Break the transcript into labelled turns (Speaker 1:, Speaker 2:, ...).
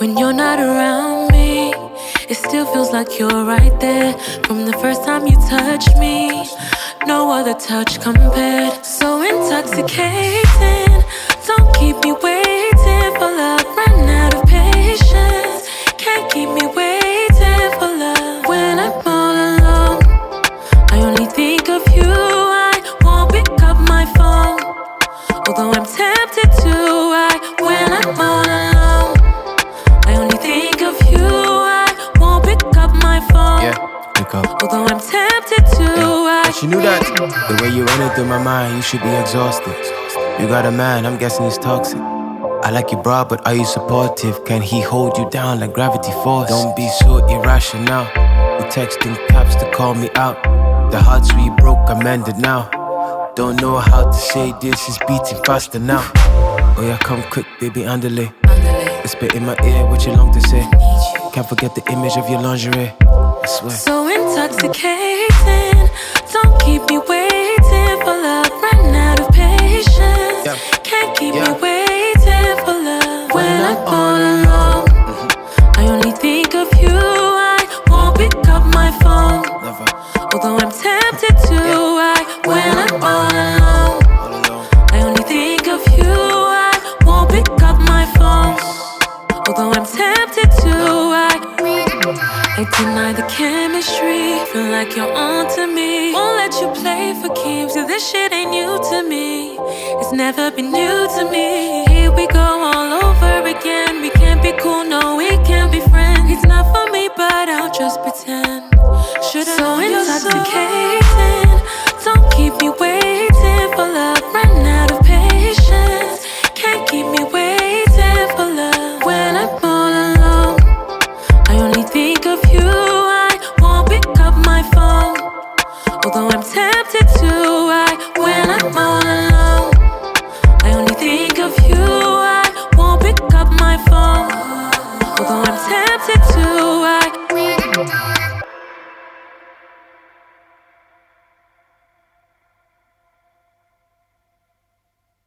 Speaker 1: When you're not around me, it still feels like you're right there. From the first time you touched me, no other touch compared. So intoxicating, don't keep me waiting for love. Run out of patience, can't keep me waiting for love. When I'm all alone, I only think of you. I won't pick up my phone, although I'm tempted to. When I'm all alone, I only think of you. I won't pick up my phone.
Speaker 2: Yeah, pick up.
Speaker 1: Although I'm tempted to.
Speaker 2: But you knew that the way you running through my mind, you should be exhausted. You got a man, I'm guessing he's toxic. I like you, bro, but are you supportive? Can he hold you down like gravity force? Don't be so irrational. You texting caps to call me out. The hearts we broke are mended now. Don't know how to say this, it's beating faster now. Oh yeah, come quick, baby, underlay. Spit in my ear what you long to say. Can't forget the image of your lingerie, I swear.
Speaker 1: So intoxicating, don't keep me waiting for love. Run out of patience, can't keep me waiting for love. When I'm all alone, I only think of you. I won't pick up my phone, although I'm tempted to. When I'm all alone, I only think of you. I won't pick up my phone, although I'm tempted to. I deny the chemistry, feel like you're on to me. Won't let you play for keeps, yeah, this shit ain't new to me. It's never been new to me. Here we go all over again. We can't be cool, no, we can't be friends. It's not for me, but I'll just pretend. So intoxicating,